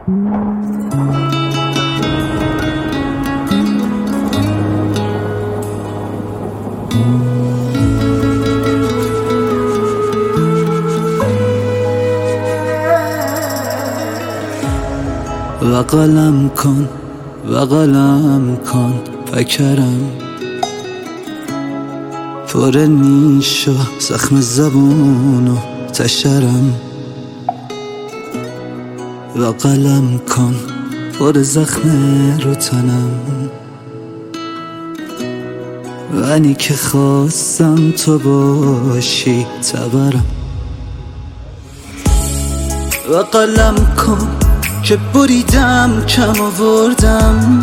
و قلم کن و قلم کن فکرم پر نیش و زخم زبون و تشرم و قلم کن پر زخم رو تنم ونی که خواستم تو باشی تبرم و قلم کن که بریدم کم آوردم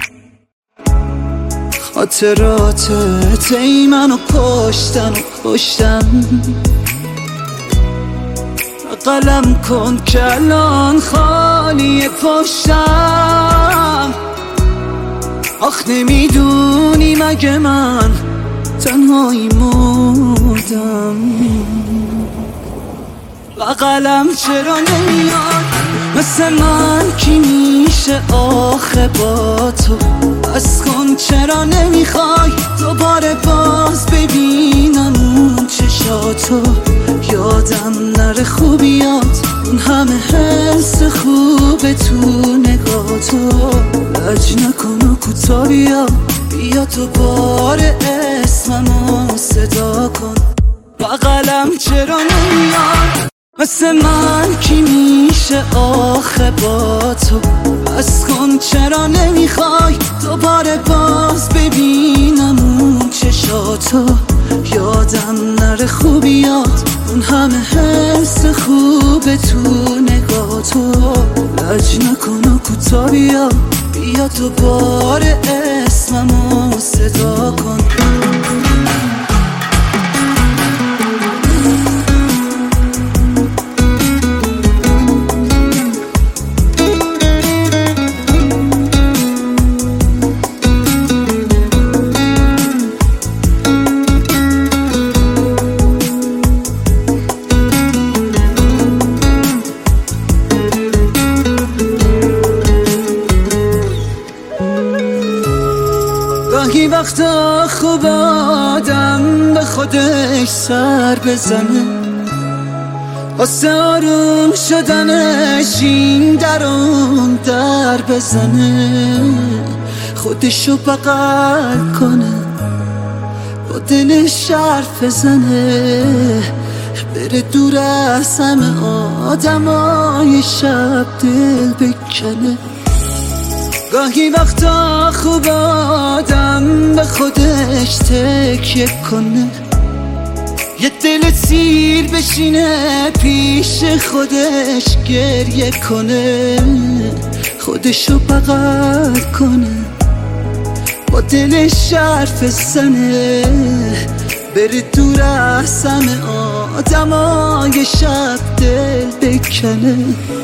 خاطرات ای منو کشتن و کشتم و قلم کن که الان خالی پشتم آخ نمیدونی مگه من تنهایی مردم و قلم چرا نمیاد مثل من کی میشه آخه با تو بس کن چرا نمیخوای دوباره باز ببینم اون چشاتو یادم نره خوبیات اون همه حس خوبه تو نگاتو لج نکن و کوتا بیا تو بار اسممو صدا کن و قلم چرا نمیاد مثل من کی میشه آخه با تو بس کن چرا نمیخوای دوباره باز ببینم اون چشاتو یادم نره خوبیات اون همه حس خوبه تو نگاتو لج نکن و کوتا بیا تو بار اسممو صدا کن گاهی وقتا خوب آدم به خودش سر بزنه واسه آروم شدنش این در اون در بزنه خودشو بغل کنه با دلش حرف بزنه بره دور از همه آدمای شب دل بکنه گاهی وقتا خوب آدم به خودش تکیه کنه یه دل سیر بشینه پیش خودش گریه کنه خودشو بغل کنه با دلش حرف بزنه بره دور از همه آدمای شب دل بکنه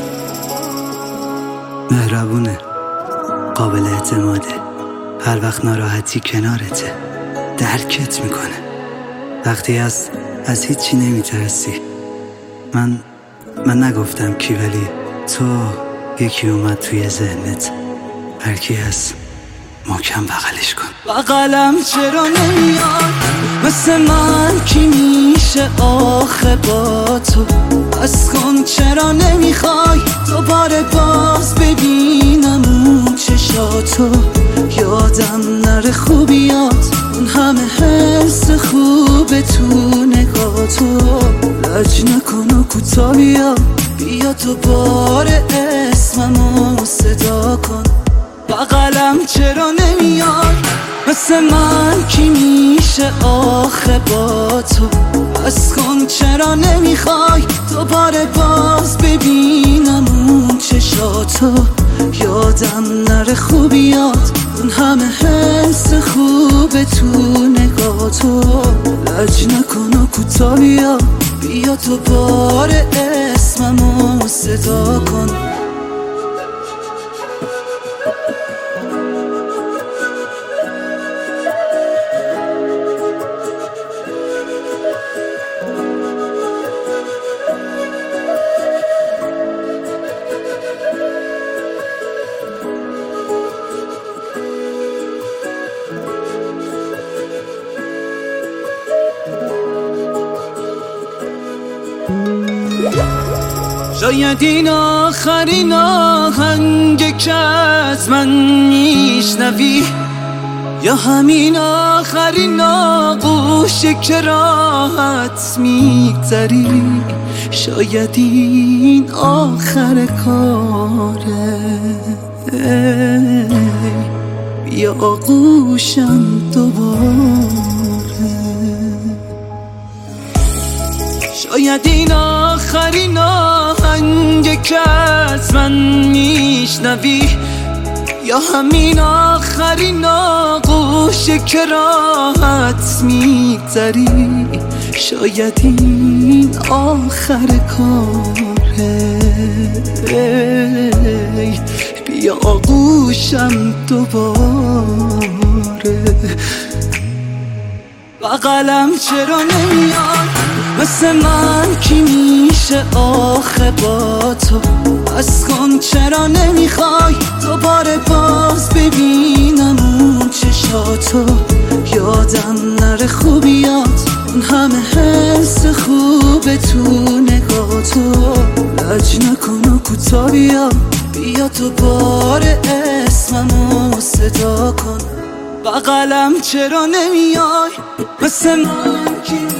مهربونه قابل اعتماده هر وقت ناراحتی کنارته درکت میکنه وقتی از هیچی نمیترسی من نگفتم کی ولی تو یکی اومد توی ذهنت هر کی هست محکم بغلش کن و قلم چرا نمیاد مثل من کی میشه آخه با تو بس کن چرا نمیخوای دوباره باز ببینم اون چشاتو یادم نره خوبیات اون همه حس خوبه تو نگاتو لج نکن و کوتا بیا تو بار اسممو صدا کن و قلم چرا نمیاد مثل من کی میشه آخه با تو بس کن چرا نمیخوای دوباره باز ببینم اون چشاتو یادم نره خوبیات اون همه حس خوبه تو نگاتو لج نکن و کوتا بیا تو بار اسممو صدا کن شاید این آخرین آهنگ که از من میشنوی، یا همین آخرین آغوشی که راحت میگذری. شاید این آخر کاره، بیا آغوشم دوباره. شاید این آخرین آهنگ که از من میشنوی، یا همین آخرین آغوشی که راحت میگذری. شاید این آخر کاره، بیا آغوشم دوباره. بغلم چرا نمیای مثل من کی میشه آخه با تو؟ از کن چرا نمیخوای دوباره باز ببینم اون چشاتو؟ یادم نره خوبیات اون همه حس خوب تو نگاتو. لج نکن و کوتا بیا تو بار اسممو صدا کن. بغلم چرا نمیای مثل من کی